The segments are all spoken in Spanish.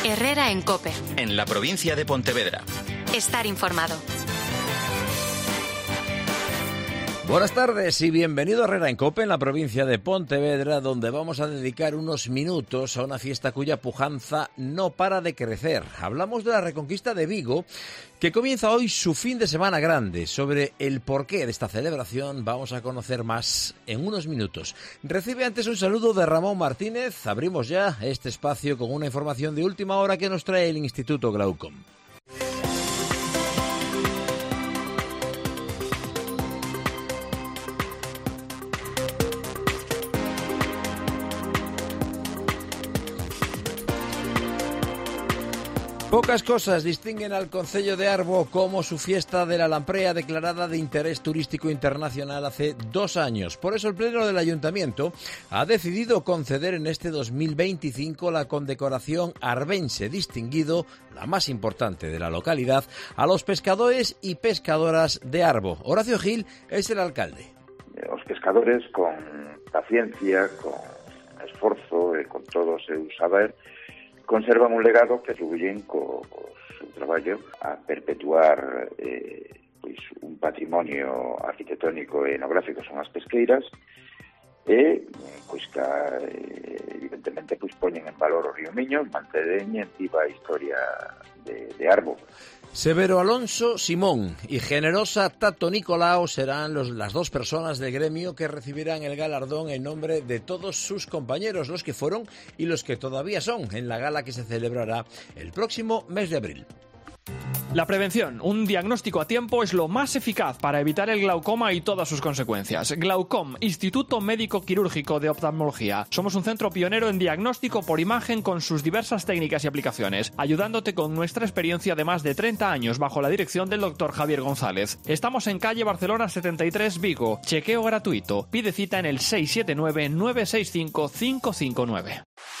Herrera en COPE. En la provincia de Pontevedra. Estar informado. Buenas tardes y bienvenido a Herrera en COPE, en la provincia de Pontevedra, donde vamos a dedicar unos minutos a una fiesta cuya pujanza no para de crecer. Hablamos de la Reconquista de Vigo, que comienza hoy su fin de semana grande. Sobre el porqué de esta celebración vamos a conocer más en unos minutos. Recibe antes un saludo de Ramón Martínez. Abrimos ya este espacio con una información de última hora que nos trae el Instituto Glaucom. Pocas cosas distinguen al concello de Arbo como su fiesta de la Lamprea, declarada de interés turístico internacional hace 2 años. Por eso el Pleno del Ayuntamiento ha decidido conceder en este 2025 la condecoración Arbense distinguido, la más importante de la localidad, a los pescadores y pescadoras de Arbo. Horacio Gil es el alcalde. Os pescadores, con paciencia, con esforzo e con todo o seu saber, conservan un legado que atribuyen co seu traballo a perpetuar pois un patrimonio arquitectónico e etnográfico son as pesqueiras e pois que evidentemente pois poñen en valor o río Miño, mantén en viva a historia de Arbo. Severo Alonso Simón y Generosa Tato Nicolao serán las 2 personas del gremio que recibirán el galardón en nombre de todos sus compañeros, los que fueron y los que todavía son, en la gala que se celebrará el próximo mes de abril. La prevención, un diagnóstico a tiempo, es lo más eficaz para evitar el glaucoma y todas sus consecuencias. Glaucom, Instituto Médico Quirúrgico de Oftalmología. Somos un centro pionero en diagnóstico por imagen con sus diversas técnicas y aplicaciones, ayudándote con nuestra experiencia de más de 30 años bajo la dirección del Dr. Javier González. Estamos en calle Barcelona 73, Vigo. Chequeo gratuito. Pide cita en el 679-965-559.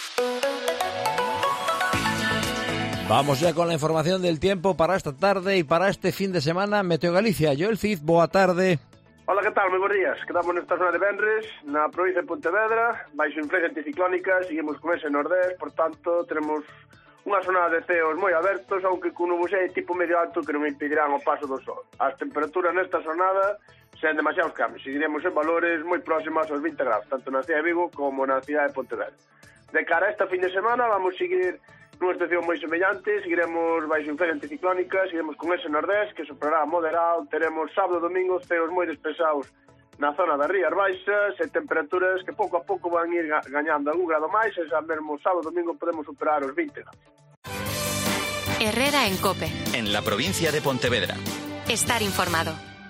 Vamos ya con la información del tiempo para esta tarde y para este fin de semana. Meteo Galicia, Joel Cid, boa tarde. Hola, que tal? Moi bons días. Quedamos nesta zona de Benres, na provincia de Pontevedra, baixo influencia anticiclónica, seguimos con ese nordés, por tanto, tenemos unha zona de ceos moi abertos, aunque con nubuxei tipo medio alto que non impedirán o paso do sol. As temperaturas nesta zonada sen demasiados cambios, seguiremos en valores moi próximos aos 20 graus, tanto na cidade de Vigo como na cidade de Pontevedra. De cara a esta fin de semana, vamos seguir nunha estación moi semellante, seguiremos baixo influencia anticiclónica, seguiremos con ese nordés que soprará moderado, teremos sábado e domingo ceos moi despesados na zona das Rías Baixas e temperaturas que pouco a pouco van ir gañando algún grado máis e xa mesmo sábado e domingo podemos superar os 20 grados. Herrera en COPE. En la provincia de Pontevedra. Estar informado.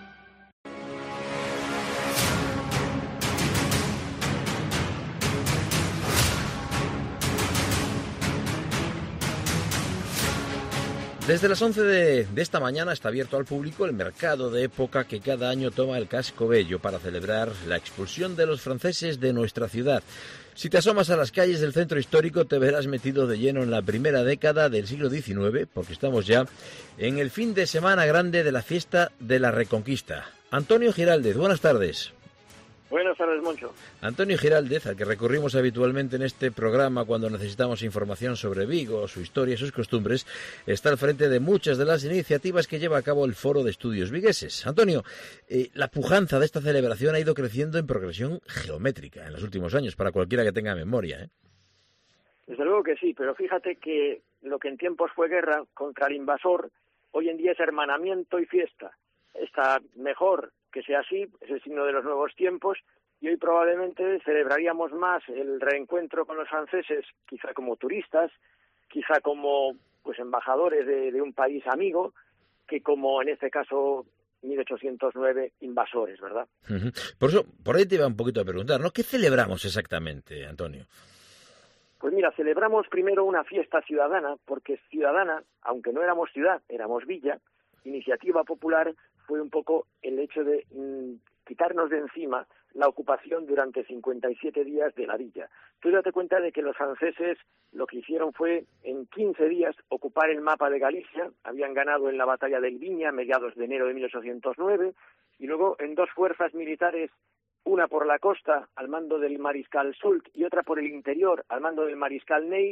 Desde las 11 de esta mañana está abierto al público el mercado de época que cada año toma el Casco Bello para celebrar la expulsión de los franceses de nuestra ciudad. Si te asomas a las calles del centro histórico te verás metido de lleno en la primera década del siglo XIX, porque estamos ya en el fin de semana grande de la fiesta de la Reconquista. Antonio Giraldez, buenas tardes. Buenas tardes, Moncho. Antonio Giraldez, al que recurrimos habitualmente en este programa cuando necesitamos información sobre Vigo, su historia y sus costumbres, está al frente de muchas de las iniciativas que lleva a cabo el Foro de Estudios Vigueses. Antonio, la pujanza de esta celebración ha ido creciendo en progresión geométrica en los últimos años, para cualquiera que tenga memoria, ¿eh? Desde luego que sí, pero fíjate que lo que en tiempos fue guerra contra el invasor, hoy en día es hermanamiento y fiesta. Está mejor que sea así, es el signo de los nuevos tiempos, y hoy probablemente celebraríamos más el reencuentro con los franceses, quizá como turistas, quizá como pues embajadores de un país amigo, que como en este caso 1809 invasores, ¿verdad? Uh-huh. Por ahí te iba un poquito a preguntar, ¿no? ¿Qué celebramos exactamente, Antonio? Pues mira, celebramos primero una fiesta ciudadana, porque ciudadana, aunque no éramos ciudad, éramos villa, iniciativa popular, fue un poco el hecho de quitarnos de encima la ocupación durante 57 días de la villa. Tú date cuenta de que los franceses lo que hicieron fue en 15 días ocupar el mapa de Galicia, habían ganado en la batalla del Viña a mediados de enero de 1809, y luego en 2 fuerzas militares, una por la costa al mando del mariscal Soult y otra por el interior al mando del mariscal Ney,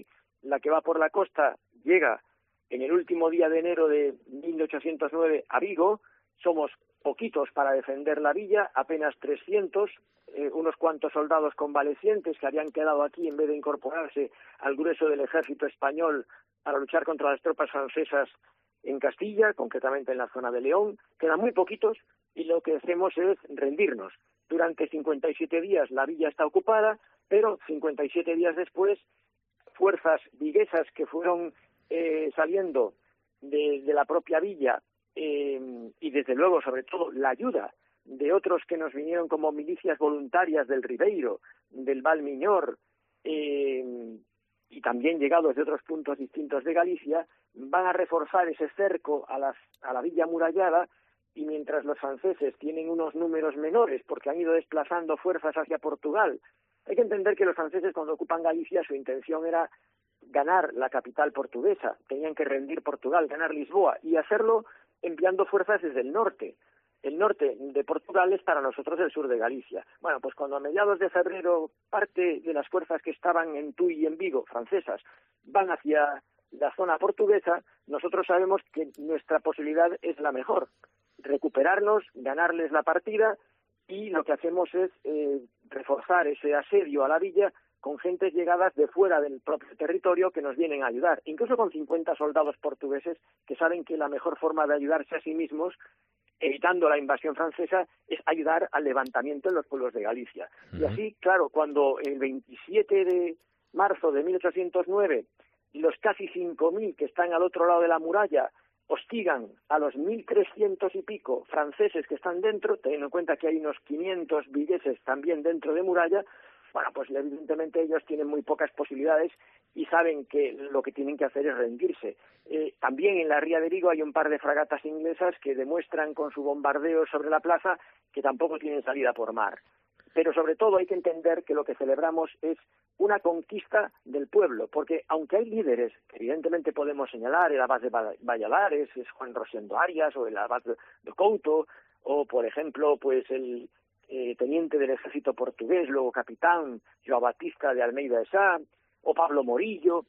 la que va por la costa, llega en el último día de enero de 1809 a Vigo. Somos poquitos para defender la villa, apenas 300, unos cuantos soldados convalecientes que habían quedado aquí en vez de incorporarse al grueso del ejército español para luchar contra las tropas francesas en Castilla, concretamente en la zona de León. Quedan muy poquitos y lo que hacemos es rendirnos. Durante 57 días la villa está ocupada, pero 57 días después, fuerzas viguesas que fueron saliendo de la propia villa y desde luego, sobre todo, la ayuda de otros que nos vinieron como milicias voluntarias del Ribeiro, del Valmiñor, y también llegados de otros puntos distintos de Galicia, van a reforzar ese cerco a la villa amurallada, y mientras los franceses tienen unos números menores porque han ido desplazando fuerzas hacia Portugal. Hay que entender que los franceses, cuando ocupan Galicia, su intención era ganar la capital portuguesa, tenían que rendir Portugal, ganar Lisboa, y hacerlo enviando fuerzas desde el norte. El norte de Portugal es para nosotros el sur de Galicia. Bueno, pues cuando a mediados de febrero parte de las fuerzas que estaban en Tui y en Vigo, francesas, van hacia la zona portuguesa, nosotros sabemos que nuestra posibilidad es la mejor: recuperarnos, ganarles la partida, y lo que hacemos es reforzar ese asedio a la villa con gentes llegadas de fuera del propio territorio que nos vienen a ayudar, incluso con 50 soldados portugueses que saben que la mejor forma de ayudarse a sí mismos, evitando la invasión francesa, es ayudar al levantamiento en los pueblos de Galicia. Y así, claro, cuando el 27 de marzo de 1809 los casi 5.000 que están al otro lado de la muralla hostigan a los 1.300 y pico franceses que están dentro, teniendo en cuenta que hay unos 500 vigueses también dentro de muralla, bueno, pues evidentemente ellos tienen muy pocas posibilidades y saben que lo que tienen que hacer es rendirse. También en la ría de Vigo hay un par de fragatas inglesas que demuestran con su bombardeo sobre la plaza que tampoco tienen salida por mar. Pero sobre todo hay que entender que lo que celebramos es una conquista del pueblo, porque aunque hay líderes que evidentemente podemos señalar, el abad de Valladares, es Juan Rosendo Arias, o el abad de Couto, o por ejemplo pues el teniente del ejército portugués, luego capitán, João Batista de Almeida de Sá, o Pablo Morillo,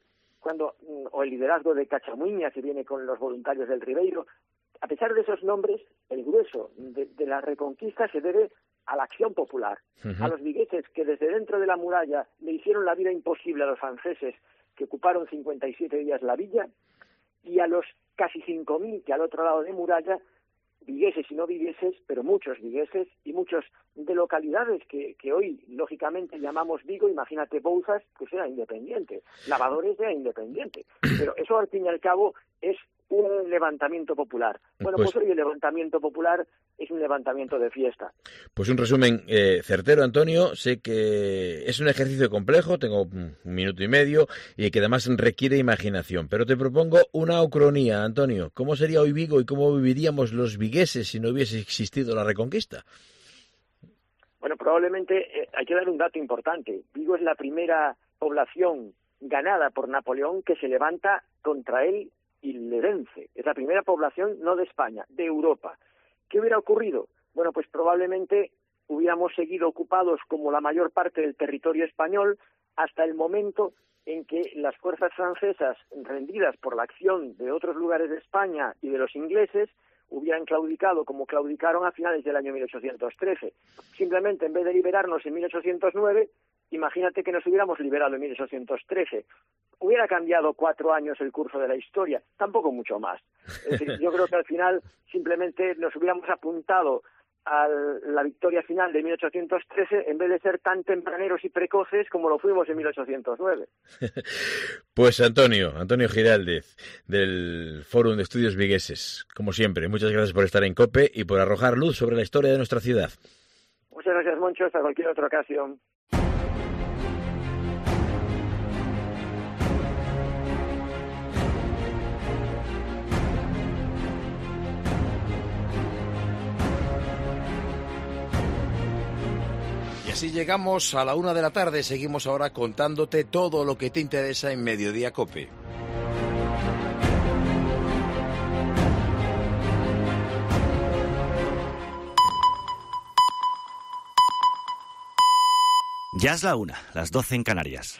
o el liderazgo de Cachamuña, que viene con los voluntarios del Ribeiro. A pesar de esos nombres, el grueso de la reconquista se debe a la acción popular, a los vigueses que desde dentro de la muralla le hicieron la vida imposible a los franceses que ocuparon 57 días la villa, y a los casi 5.000 que al otro lado de muralla, vigueses y no vigueses, pero muchos vigueses y muchos de localidades que hoy lógicamente llamamos Vigo. Imagínate Bouzas, pues era independiente, Lavadores era independiente, pero eso al fin y al cabo es un levantamiento popular. Bueno, pues hoy el levantamiento popular es un levantamiento de fiesta. Pues un resumen certero, Antonio. Sé que es un ejercicio complejo, tengo un minuto y medio, y que además requiere imaginación. Pero te propongo una ucronía, Antonio. ¿Cómo sería hoy Vigo y cómo viviríamos los vigueses si no hubiese existido la Reconquista? Bueno, probablemente hay que dar un dato importante. Vigo es la primera población ganada por Napoleón que se levanta contra él y le vence. Es la primera población, no de España, de Europa. ¿Qué hubiera ocurrido? Bueno, pues probablemente hubiéramos seguido ocupados como la mayor parte del territorio español hasta el momento en que las fuerzas francesas, rendidas por la acción de otros lugares de España y de los ingleses, hubieran claudicado como claudicaron a finales del año 1813. Simplemente, en vez de liberarnos en 1809, imagínate que nos hubiéramos liberado en 1813. Hubiera cambiado 4 años el curso de la historia, tampoco mucho más. Es decir, yo creo que al final simplemente nos hubiéramos apuntado a la victoria final de 1813 en vez de ser tan tempraneros y precoces como lo fuimos en 1809. Pues Antonio Giraldez, del Fórum de Estudios Vigueses, como siempre, muchas gracias por estar en COPE y por arrojar luz sobre la historia de nuestra ciudad. Muchas gracias, Moncho, hasta cualquier otra ocasión. Así llegamos a la 1 de la tarde. Seguimos ahora contándote todo lo que te interesa en Mediodía COPE. Ya es la 1, las 12 en Canarias.